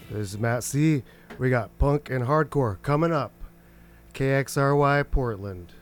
This is Matt C. We got punk and hardcore coming up. KXRY Portland.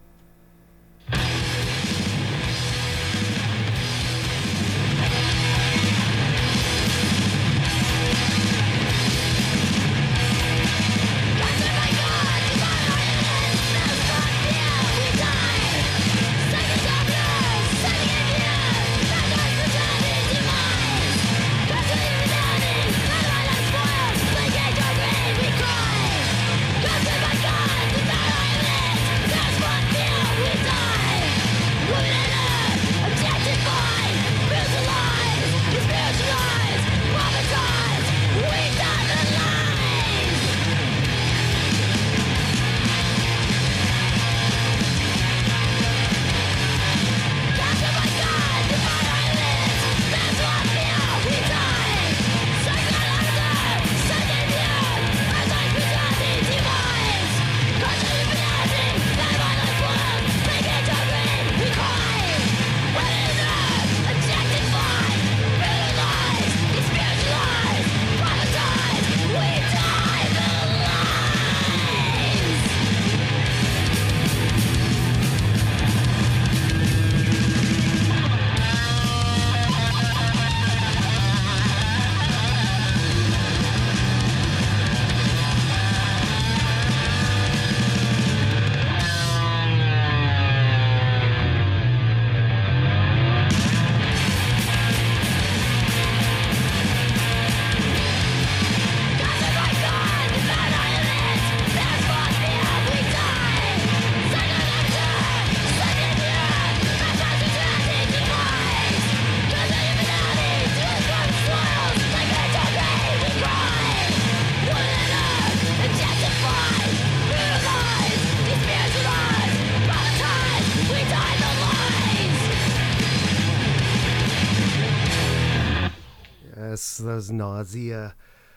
That was Nausea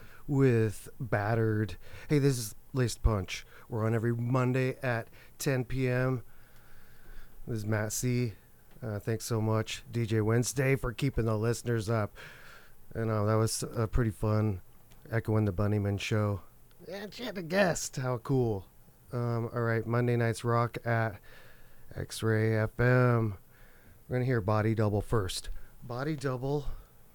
with Battered. Hey, this is Laced Punch. We're on every Monday at 10 p.m. This is Matt C. Thanks so much, DJ Wednesday, for keeping the listeners up. And that was pretty fun, echoing the Bunnyman show. And she had a guest. How cool. All right, Monday Nights Rock at X-Ray FM. We're going to hear Body Double first. Body Double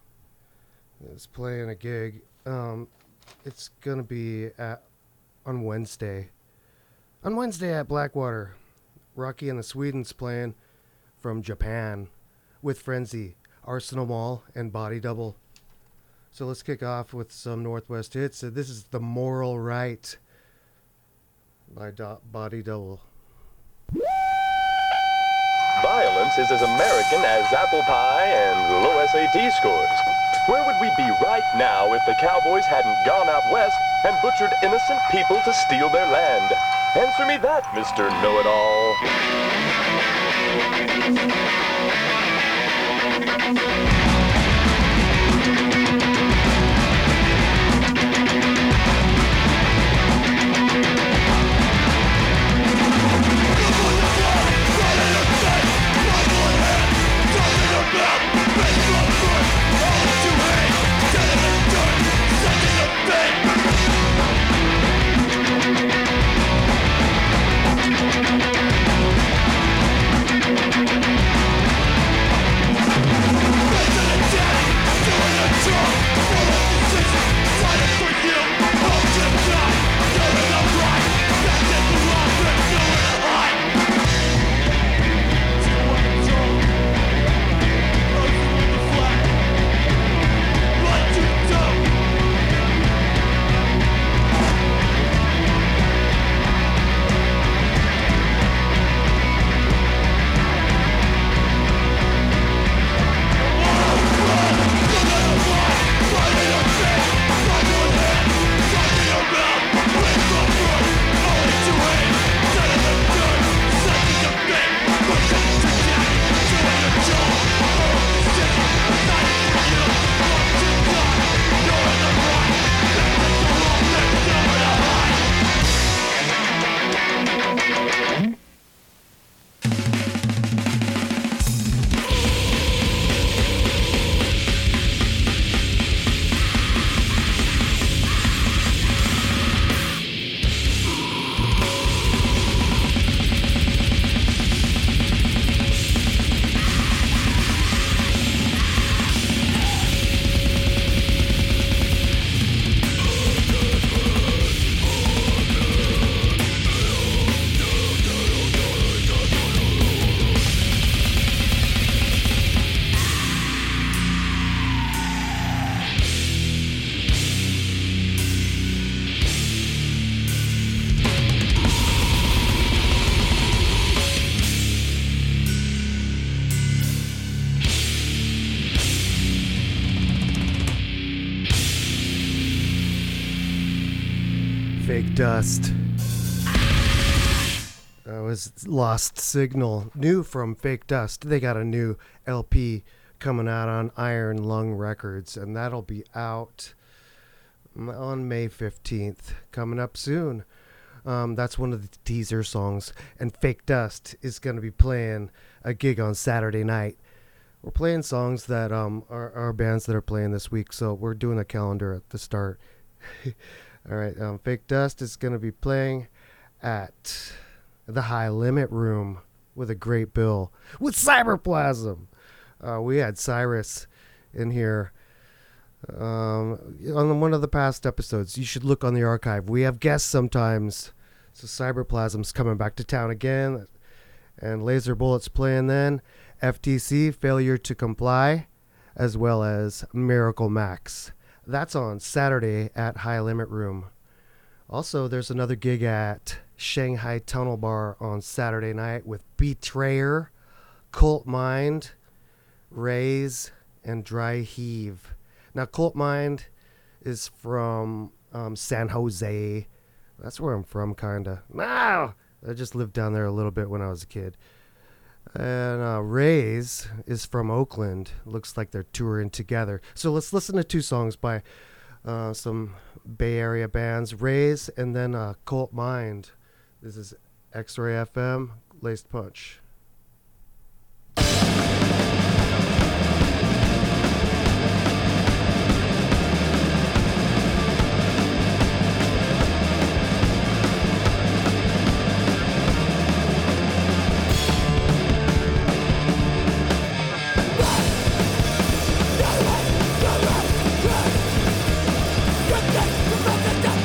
is playing a gig. It's gonna be on Wednesday. On Wednesday at Blackwater. Rocky and the Sweden's playing from Japan with Frenzy, Arsenal Mall, and Body Double. So let's kick off with some Northwest hits. This is The Moral Right by Body Double. Violence is as American as apple pie and low SAT scores. Where would we be right now if the cowboys hadn't gone out west and butchered innocent people to steal their land? Answer me that, Mr. Know-It-All. Fake Dust. That was Lost Signal. New from Fake Dust. They got a new LP coming out on Iron Lung Records, and that'll be out on May 15th. Coming up soon. That's one of the teaser songs. And Fake Dust is going to be playing a gig on Saturday night. We're playing songs that are bands that are playing this week, so we're doing a calendar at the start. All right, Fake Dust is going to be playing at the High Limit Room with a great bill with Cyberplasm. We had Cyrus in here on one of the past episodes. You should look on the archive. We have guests sometimes. So Cyberplasm's coming back to town again, and Laser Bullets playing then. FTC, Failure to Comply, as well as Miracle Max. That's on Saturday at High Limit Room. Also, there's another gig at Shanghai Tunnel Bar on Saturday night with Betrayer, Cult Mind, Raise, and Dry Heave. Now, Cult Mind is from San Jose. That's where I'm from, kind of. I just lived down there a little bit when I was a kid. And Raise is from Oakland. Looks like they're touring together. So let's listen to two songs by some Bay Area bands. Raise and then Cult Mind. This is X-Ray FM, Laced Punch.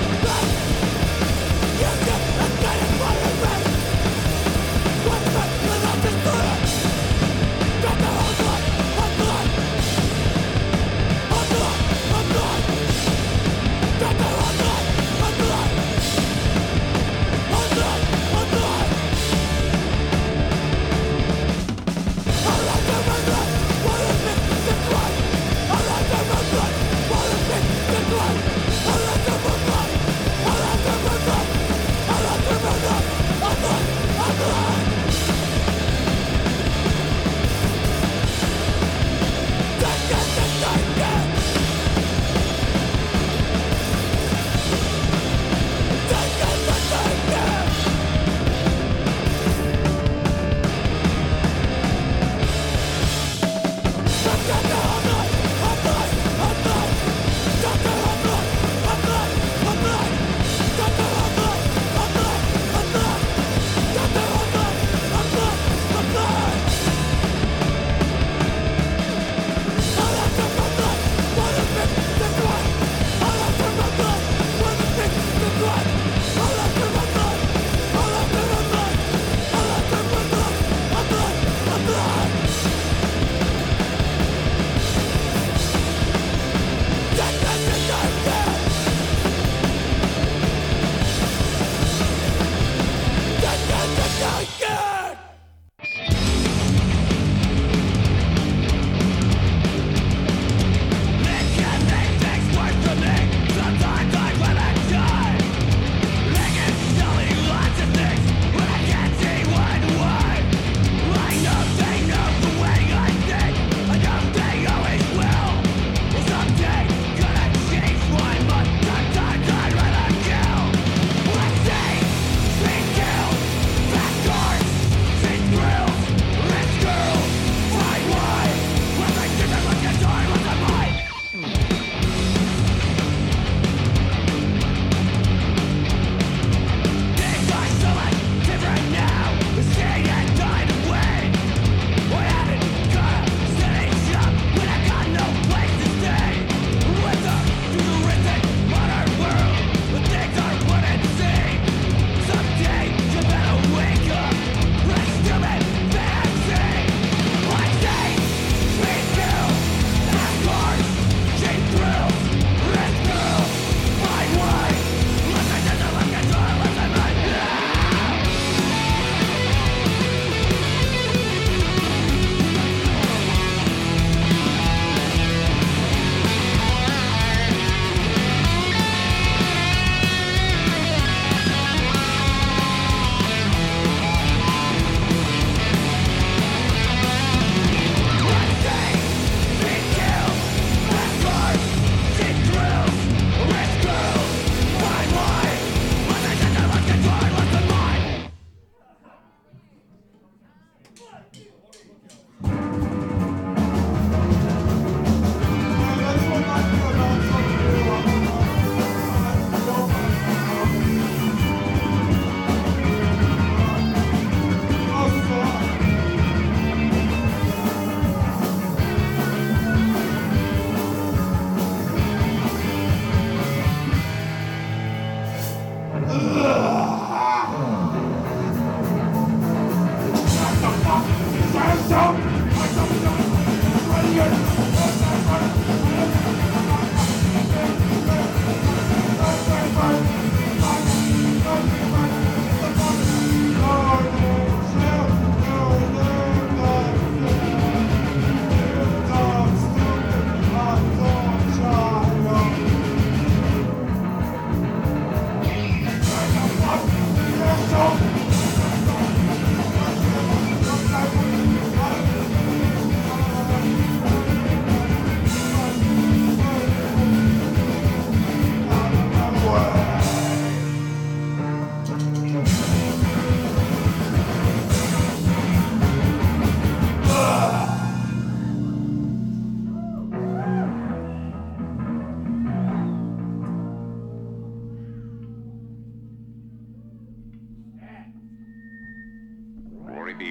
What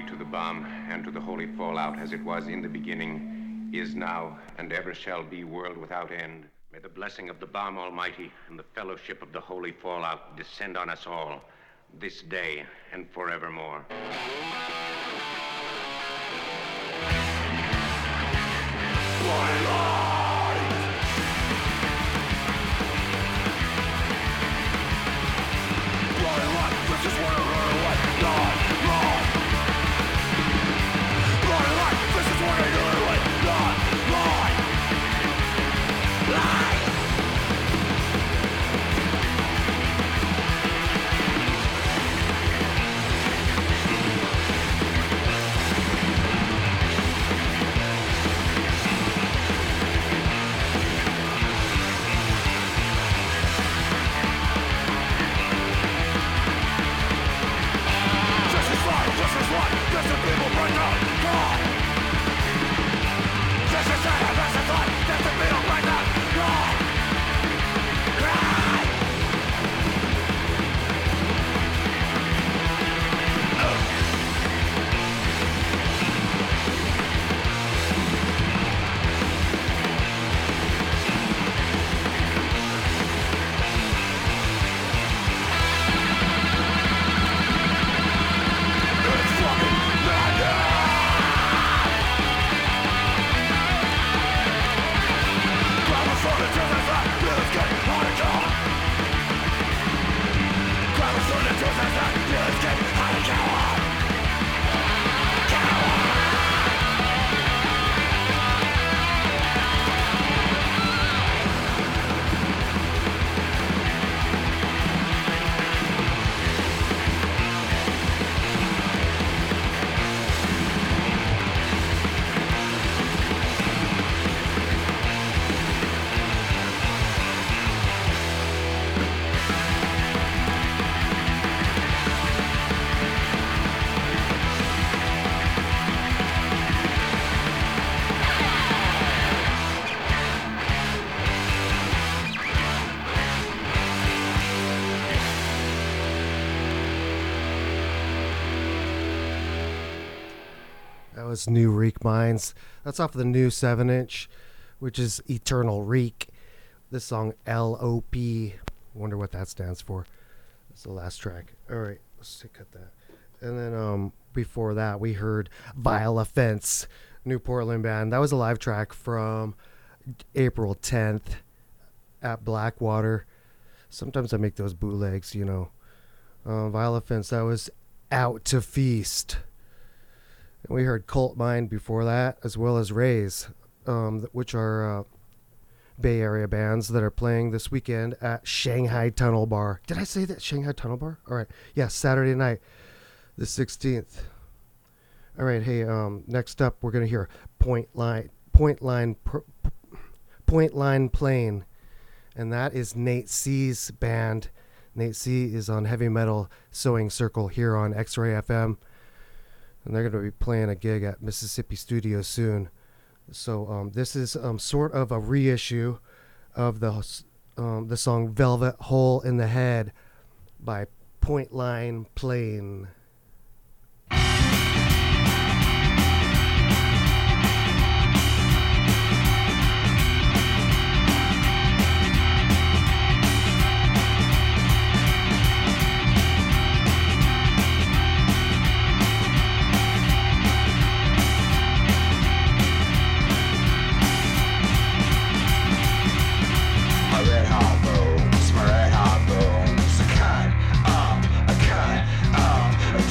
to the bomb and to the holy fallout as it was in the beginning, is now, and ever shall be, world without end. May the blessing of the bomb almighty and the fellowship of the holy fallout descend on us all, this day and forevermore. New Reek Minds. That's off the new 7-inch, which is Eternal Reek. This song LOP. Wonder what that stands for. That's the last track. All right, let's cut that. And then before that, we heard Vile Offense, New Portland band. That was a live track from April 10th at Blackwater. Sometimes I make those bootlegs, you know. Vile Offense, that was Out to Feast. And we heard Cult Mind before that, as well as Rays, which are Bay Area bands that are playing this weekend at Shanghai Tunnel Bar. Did I say that? Shanghai Tunnel Bar? All right. Yeah, Saturday night, the 16th. All right. Hey, next up, we're going to hear Point Line Plane. And that is Nate C's band. Nate C is on Heavy Metal Sewing Circle here on X-Ray FM. And they're going to be playing a gig at Mississippi Studios soon. So this is sort of a reissue of the song Velvet Hole in the Head by Point Line Plane. A cut,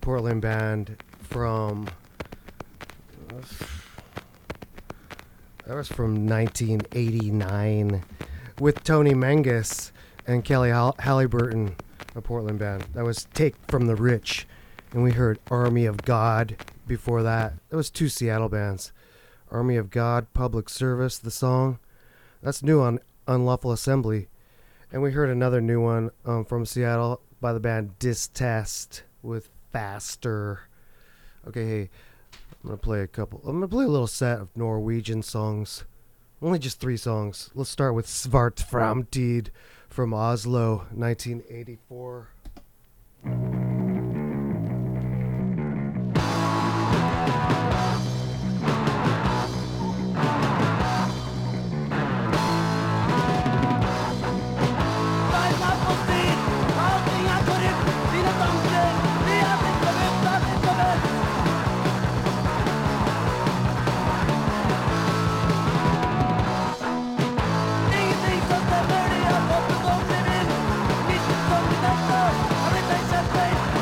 Portland band from that was from 1989 with Tony Mangus and Kelly Halliburton, a Portland band. That was Take from the Rich, and we heard Army of God before that. That was two Seattle bands. Army of God, Public Service, the song. That's new on Unlawful Assembly. And we heard another new one from Seattle by the band Distest with Faster. Okay, hey, I'm gonna play a little set of Norwegian songs. Only just 3 songs. Let's start with Svart Framtid from Oslo, 1984. Ingenting som stemmer, de har fått det dårlig vind. Mitt som i dette, har blitt en kjempe.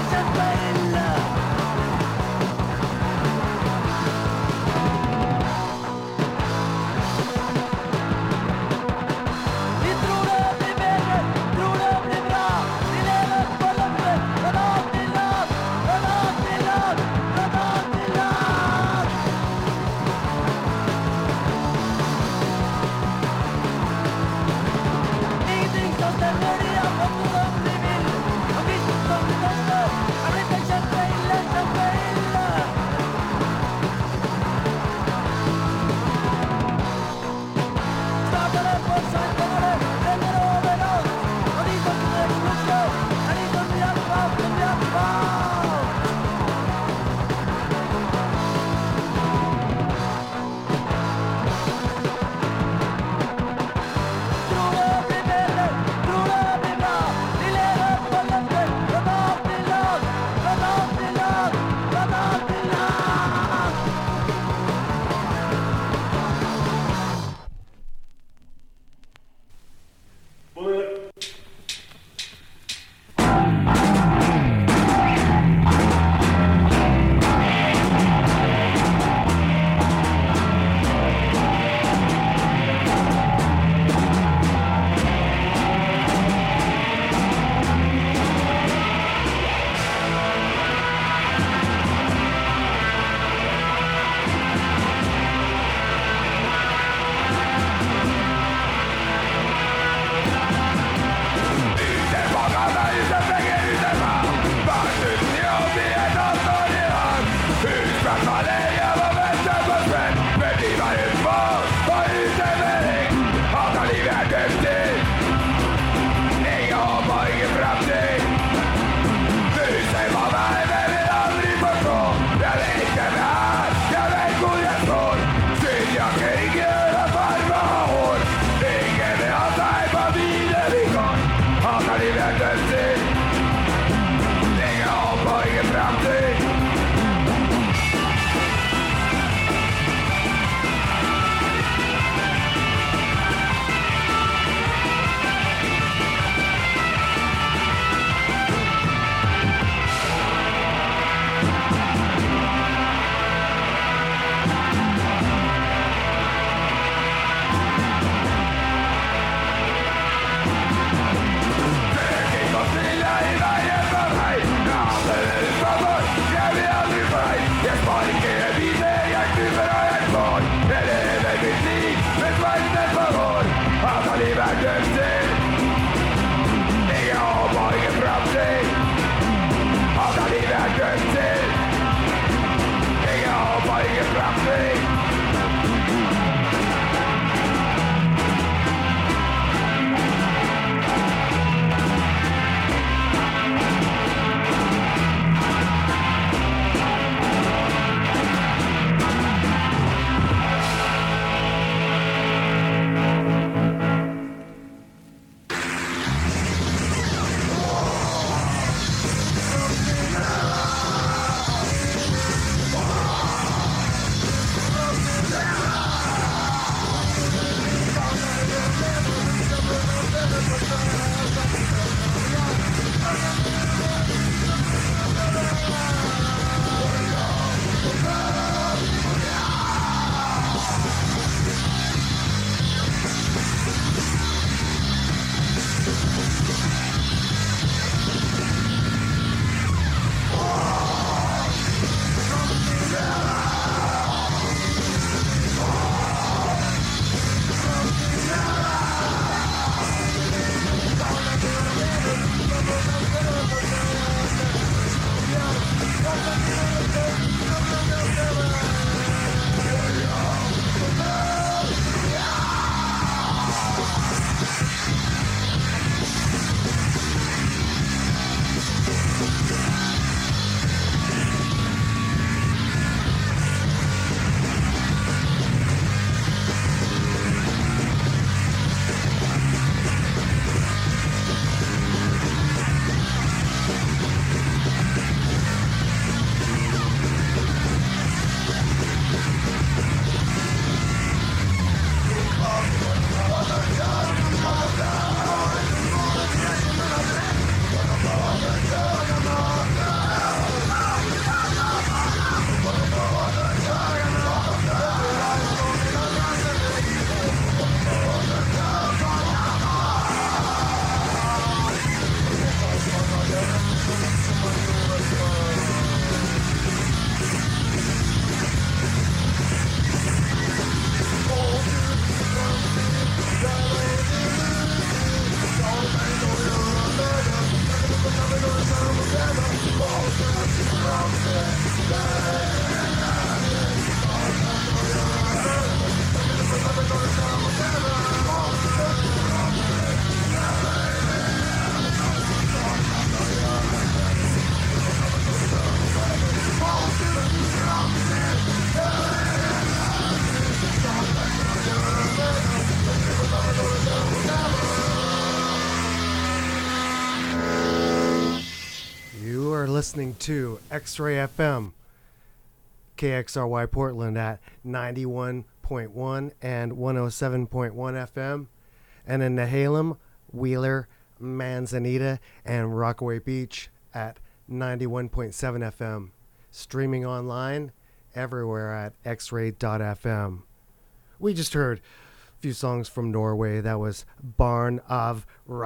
listening to X-Ray FM, KXRY Portland at 91.1 and 107.1 FM, and in Nehalem, Wheeler, Manzanita, and Rockaway Beach at 91.7 FM. Streaming online everywhere at xray.fm. We just heard a few songs from Norway. That was Barn of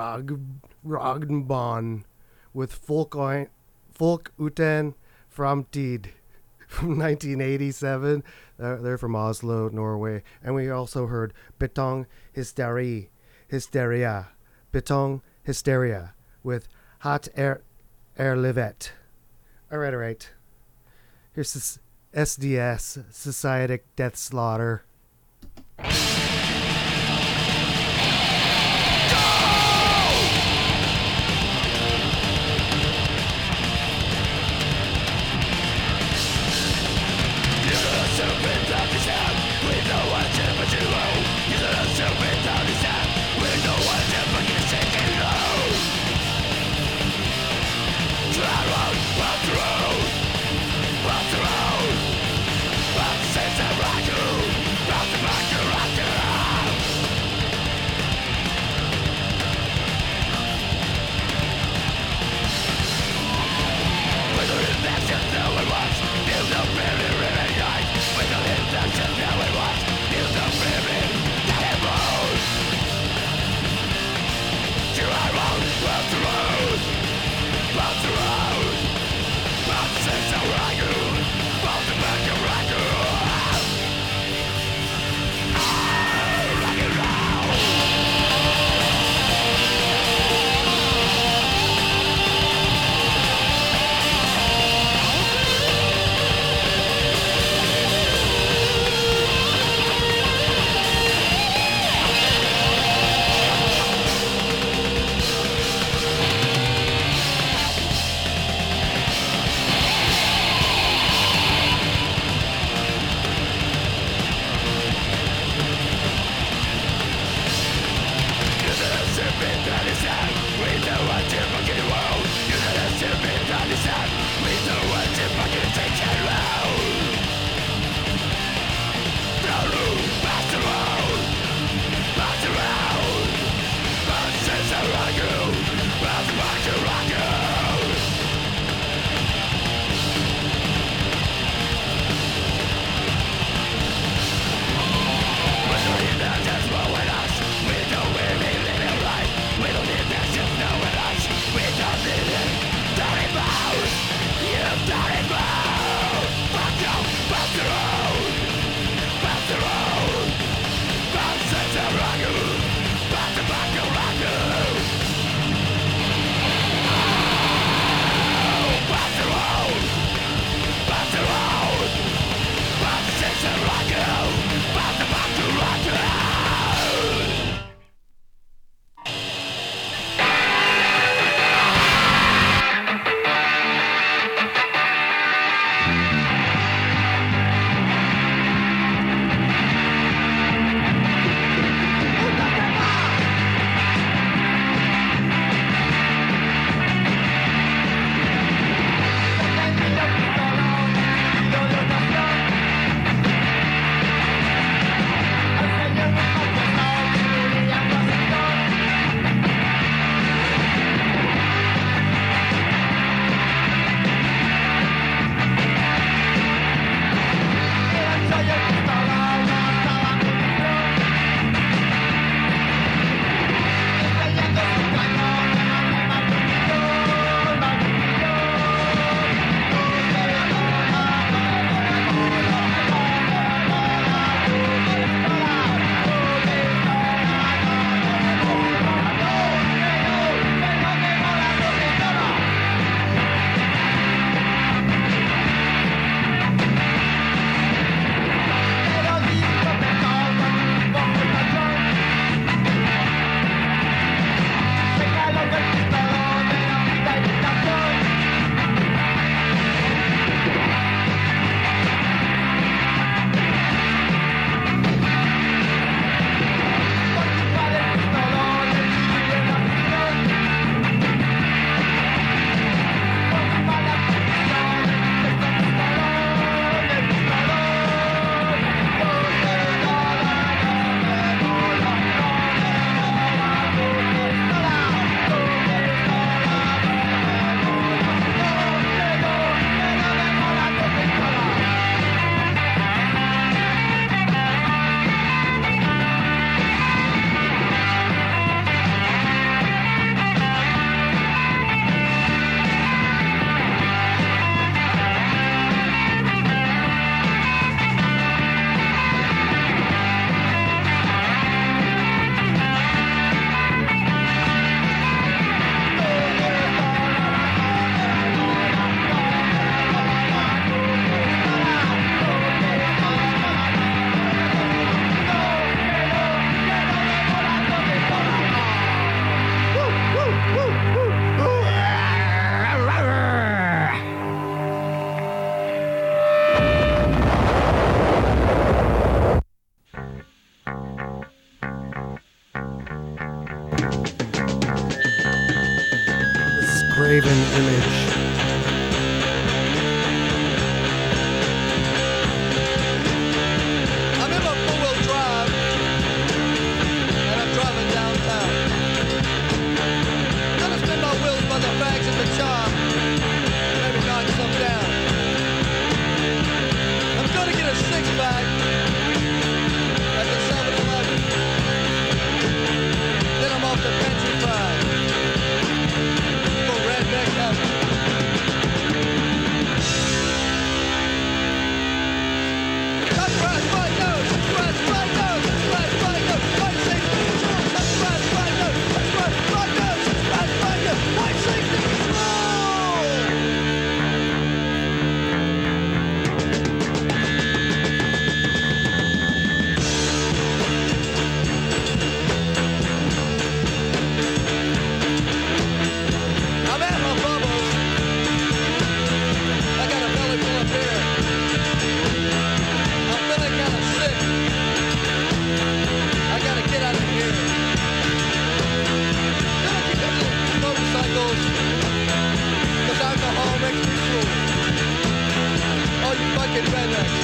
Ragnbånd with Folk Uten Framtid from 1987. They're from Oslo, Norway. And we also heard Betong Hysteria, Betong Hysteria with Hat Livet. All right. Here's this SDS, Societic Death Slaughter. But since I rock you image. I'm in my four-wheel drive, and I'm driving downtown. Gonna spin my wheels by the bags of the charm, maybe knock some down. I'm gonna get a six-pack at the 7-Eleven. Then I'm off to Country Pride for Redneck Heaven. That's right, right nose, that's right, right nose, that's right, right nose, white safety control, that's right, right nose, that's right, right nose, that's right, right nose, white safety control! I'm at my bubbles. I got a belly full of beer. I'm feeling kind of sick. I gotta get out of here. Gonna keep it to motorcycles, 'cause alcohol makes me fool. All you fucking rednecks,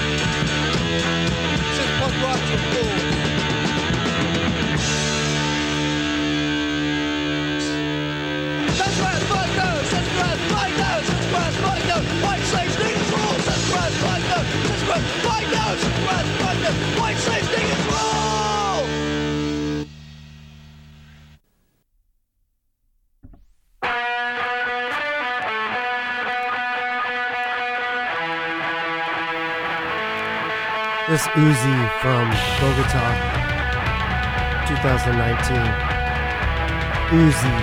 since punk rock's a fool. That's right, right nose, that's right, right nose, that's right, right nose, white safety controls, that's right, right nose, that's right, right nose, that's right, right nose, white safety control! This Uzi from Bogota, 2019. Uzi.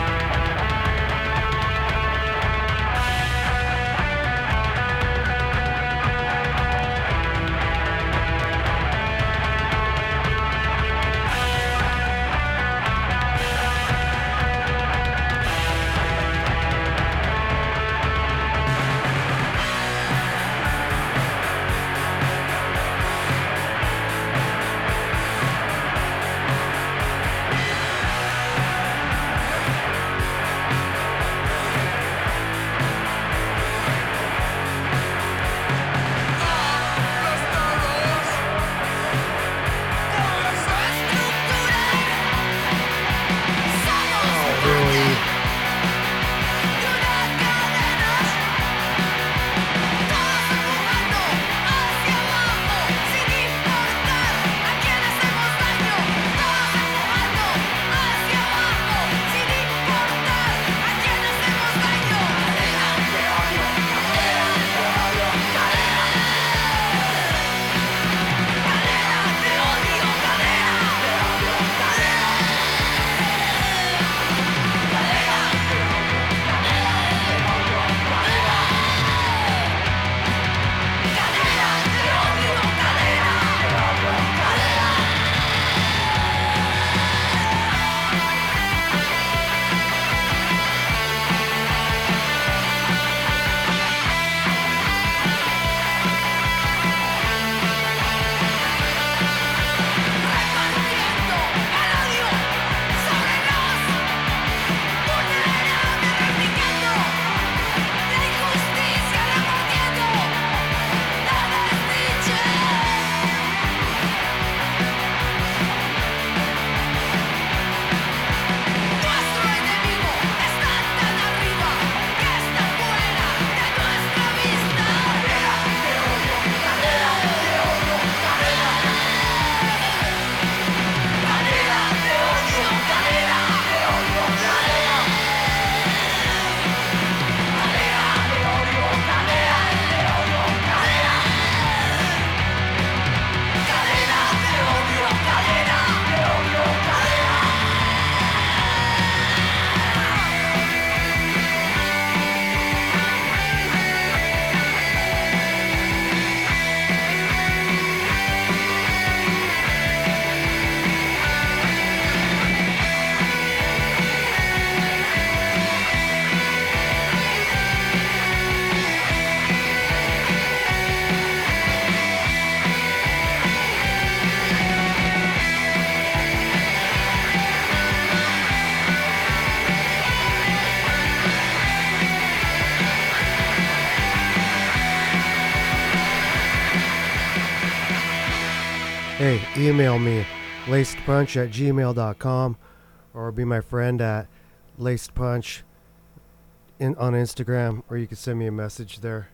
Hey, email me, lacedpunch@gmail.com, or be my friend at lacedpunch on Instagram, or you can send me a message there.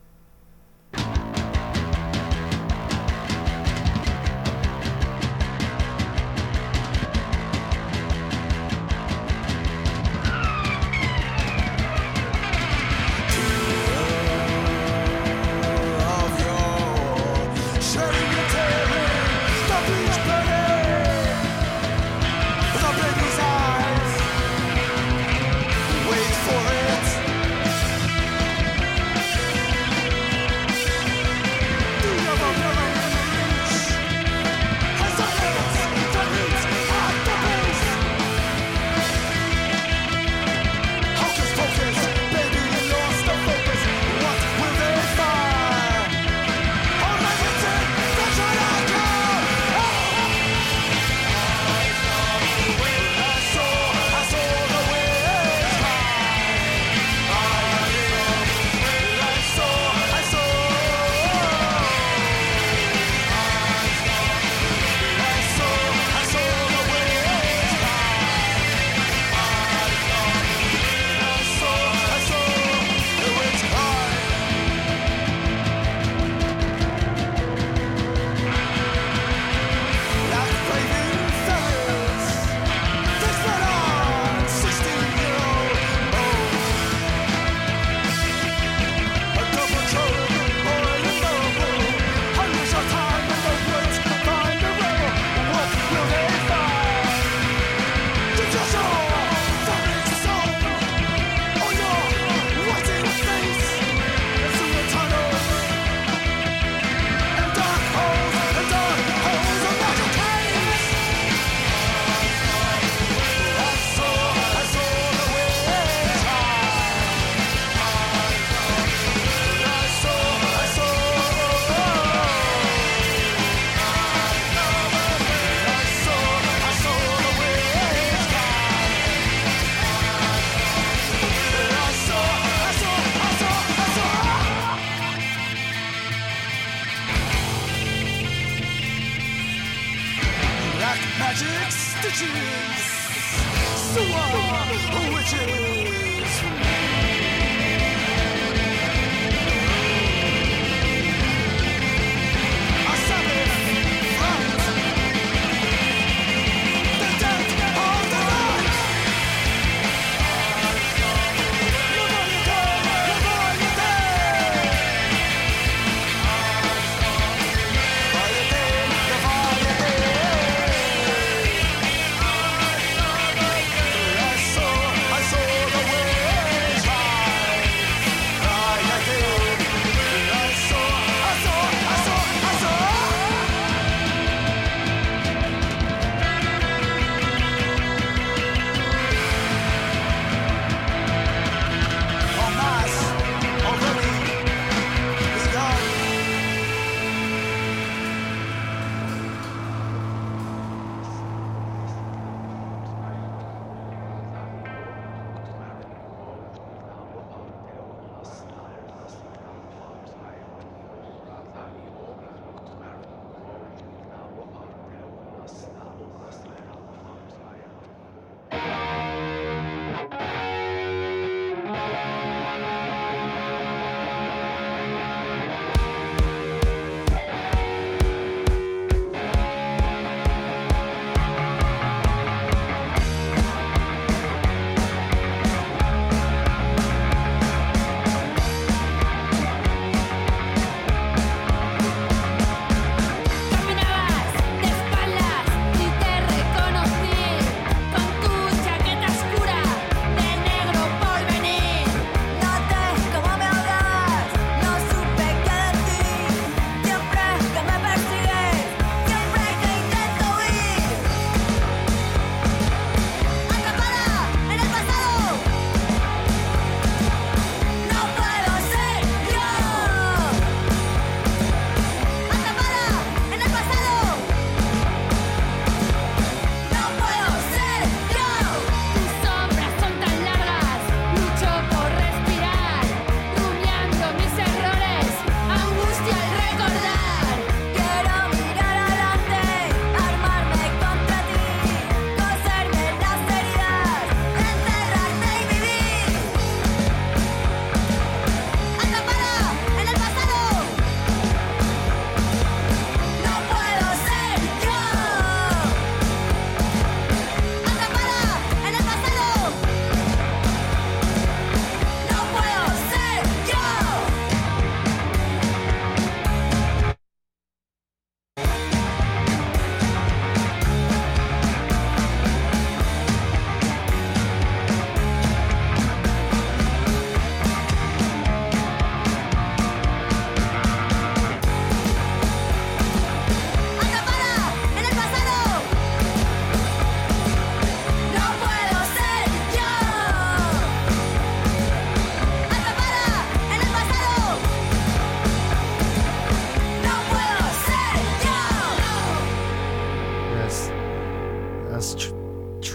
Magic stitches, sewer witches. A savage front, the death of the night. I saw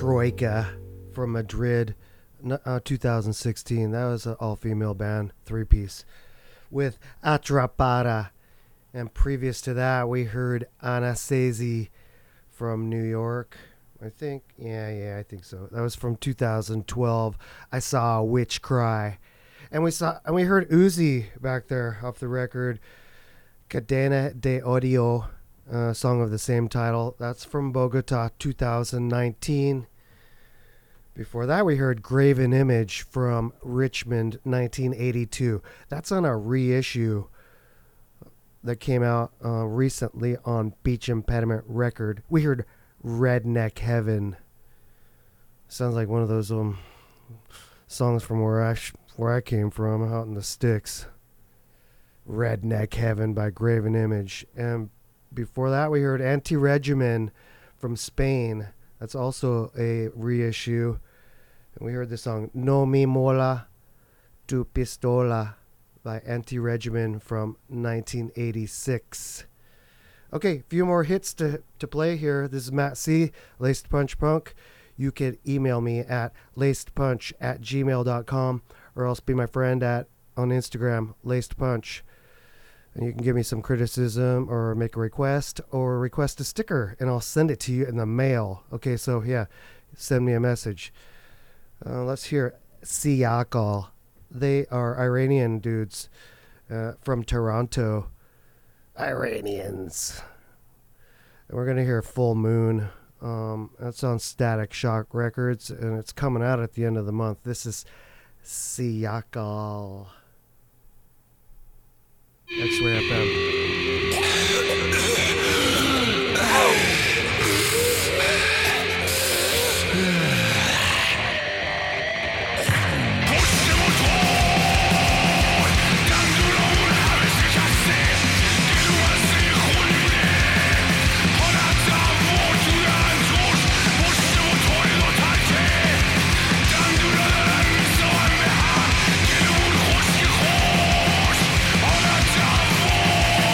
Troika from Madrid, 2016. That was an all-female band, three-piece, with Atrapada. And previous to that, we heard Anastasia from New York. I think, I think so. That was from 2012. I Saw a Witch Cry. And we heard Uzi back there off the record, Cadena de Odio, song of the same title. That's from Bogota, 2019. Before that, we heard Graven Image from Richmond, 1982. That's on a reissue that came out recently on Beach Impediment Record. We heard Redneck Heaven. Sounds like one of those songs from where I came from, out in the sticks. Redneck Heaven by Graven Image. And before that, we heard Anti-Regimen from Spain. That's also a reissue. And we heard the song No Me Mola Tu Pistola by Anti-Regimen from 1986. Okay, a few more hits to play here. This is Matt C., Laced Punch Punk. You can email me at lacedpunch@gmail.com, or else be my friend on Instagram, Laced Punch. And you can give me some criticism or make a request or request a sticker, and I'll send it to you in the mail. Okay, so yeah, send me a message. Let's hear Siyakal. They are Iranian dudes from Toronto. Iranians. And we're going to hear Full Moon. That's on Static Shock Records, and it's coming out at the end of the month. This is Siyakal. X-Ray FM. All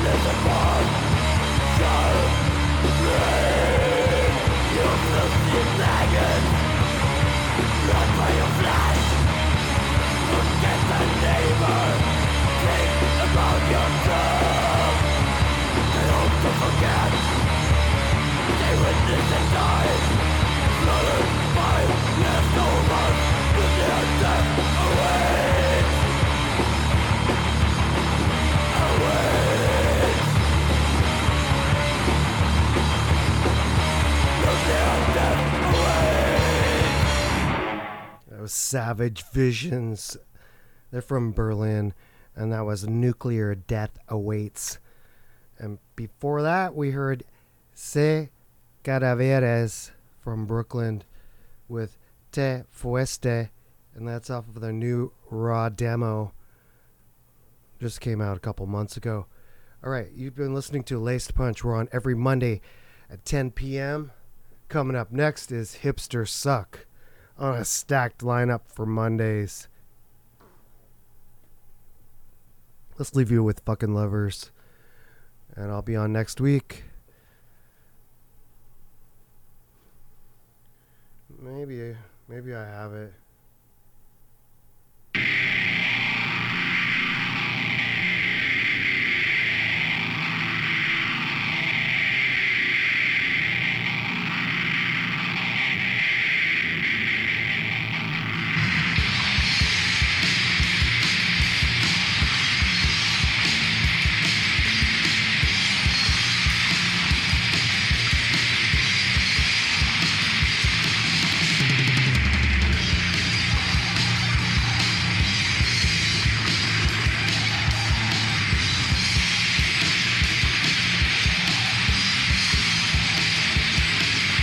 That was Savage Visions. They're from Berlin, and that was Nuclear Death Awaits. And before that, we heard Se Cadaveres from Brooklyn with Te Fueste, and that's off of their new Raw demo. Just came out a couple months ago. All right, you've been listening to Laced Punch. We're on every Monday at 10 p.m. Coming up next is Hipster Suck on a stacked lineup for Mondays. Let's leave you with Fucking Lovers, and I'll be on next week. Maybe I have it.